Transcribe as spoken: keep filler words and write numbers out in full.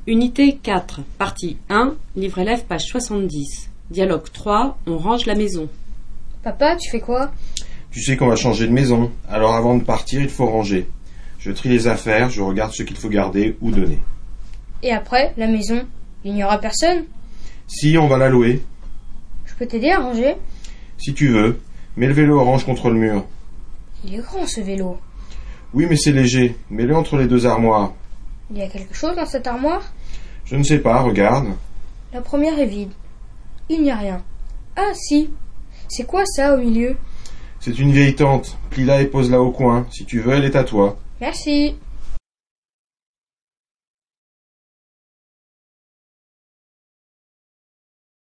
Unité quatre, partie un, livre élève, page soixante-dix. Dialogue trois, on range la maison. Papa, tu fais quoi? Tu sais qu'on va changer de maison, alors avant de partir, il faut ranger. Je trie les affaires, je regarde ce qu'il faut garder ou donner. Et après, la maison, il n'y aura personne? Si, on va la louer. Je peux t'aider à ranger? Si tu veux, mets le vélo orange contre le mur. Il est grand ce vélo. Oui, mais c'est léger, mets-le entre les deux armoires. Il y a quelque chose dans cette armoire? Je ne sais pas, regarde. La première est vide. Il n'y a rien. Ah si. C'est quoi ça au milieu? C'est une vieille tente. Plie-la et pose-la au coin. Si tu veux, elle est à toi. Merci.